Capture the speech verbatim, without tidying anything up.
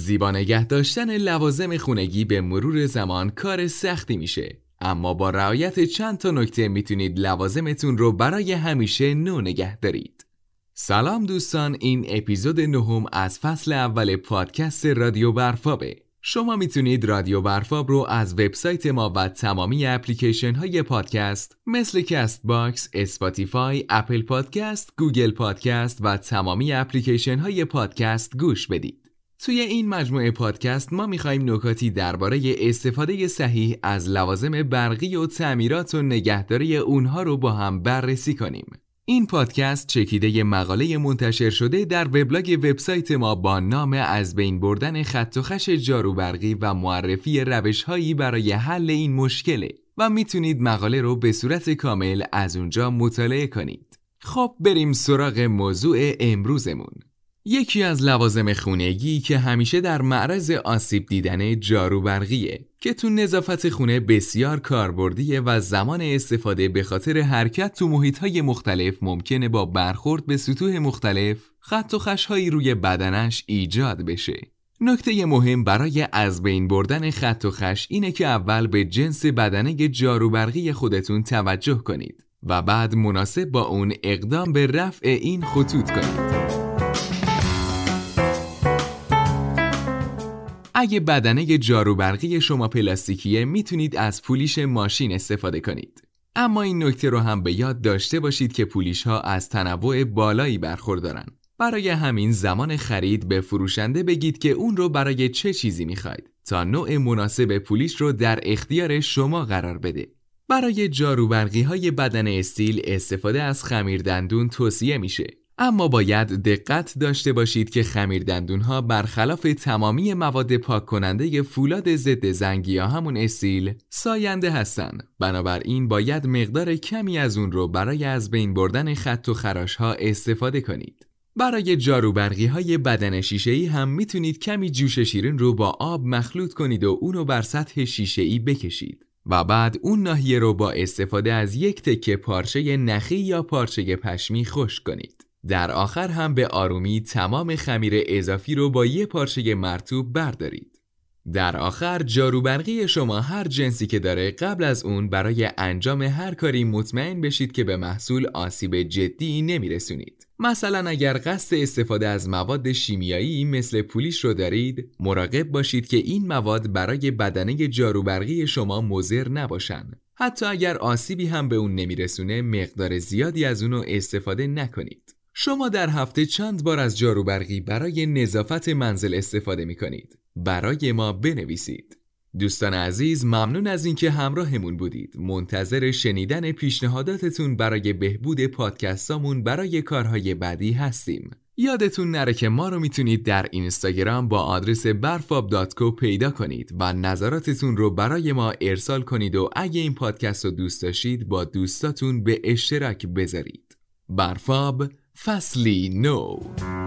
زیبا نگه داشتن لوازم خونگی به مرور زمان کار سختی میشه، اما با رعایت چند تا نکته میتونید لوازمتون رو برای همیشه نو نگه دارید. سلام دوستان، این اپیزود نهم از فصل اول پادکست رادیو برفابه. شما میتونید رادیو برفاب رو از وبسایت ما و تمامی اپلیکیشن های پادکست مثل کست باکس، اسپاتیفای، اپل پادکست، گوگل پادکست و تمامی اپلیکیشن های پادکست گوش بدید. توی این مجموعه پادکست ما میخوایم نکاتی درباره استفاده صحیح از لوازم برقی و تعمیرات و نگهداری اونها رو با هم بررسی کنیم. این پادکست چکیده مقاله منتشر شده در وبلاگ وبسایت ما با نام از بین بردن خط و خش جاروبرقی و معرفی روش‌هایی برای حل این مشکله و میتونید مقاله رو به صورت کامل از اونجا مطالعه کنید. خب بریم سراغ موضوع امروزمون. یکی از لوازم خونگی که همیشه در معرض آسیب دیدن جاروبرقیه که تو نظافت خونه بسیار کاربردیه و زمان استفاده به خاطر حرکت تو محیط‌های مختلف ممکنه با برخورد به سطوح مختلف خط و خش‌هایی روی بدنش ایجاد بشه. نکته مهم برای از بین بردن خط و خش اینه که اول به جنس بدنه جاروبرقی خودتون توجه کنید و بعد مناسب با اون اقدام به رفع این خطوط کنید. اگه بدنه جاروبرقی شما پلاستیکیه میتونید از پولیش ماشین استفاده کنید. اما این نکته رو هم به یاد داشته باشید که پولیش ها از تنوع بالایی برخوردارن. برای همین زمان خرید به فروشنده بگید که اون رو برای چه چیزی میخواید تا نوع مناسب پولیش رو در اختیار شما قرار بده. برای جاروبرقی های بدن استیل استفاده از خمیردندون توصیه میشه. اما باید دقت داشته باشید که خمیردندون‌ها برخلاف تمامی مواد پاک کننده فولاد ضد زنگ یا همون استیل ساینده هستن. بنابراین باید مقدار کمی از اون رو برای از بین بردن خط و خراش‌ها استفاده کنید. برای جاروبرقی‌های بدن شیشه‌ای هم میتونید کمی جوش شیرین رو با آب مخلوط کنید و اونو بر سطح شیشه‌ای بکشید و بعد اون ناحیه رو با استفاده از یک تکه پارچه نخی یا پارچه پشمی خشک کنید. در آخر هم به آرومی تمام خمیر اضافی رو با یه پارچه مرطوب بردارید. در آخر جاروبرقی شما هر جنسی که داره قبل از اون برای انجام هر کاری مطمئن بشید که به محصول آسیب جدی نمیرسونید. مثلا اگر قصد استفاده از مواد شیمیایی مثل پولیش رو دارید، مراقب باشید که این مواد برای بدنه جاروبرقی شما مضر نباشن. حتی اگر آسیبی هم به اون نمیرسونه، مقدار زیادی از اونو استفاده نکنید. شما در هفته چند بار از جاروبرقی برای نظافت منزل استفاده می کنید؟ برای ما بنویسید. دوستان عزیز، ممنون از اینکه همراهمون بودید. منتظر شنیدن پیشنهاداتتون برای بهبود پادکستامون برای کارهای بعدی هستیم. یادتون نره که ما رو میتونید در اینستاگرام با آدرس برفاب دات کو پیدا کنید و نظراتتون رو برای ما ارسال کنید و اگه این پادکست رو دوست داشتید با دوستاتون به اشتراک بذارید. برفاب فصلی نو.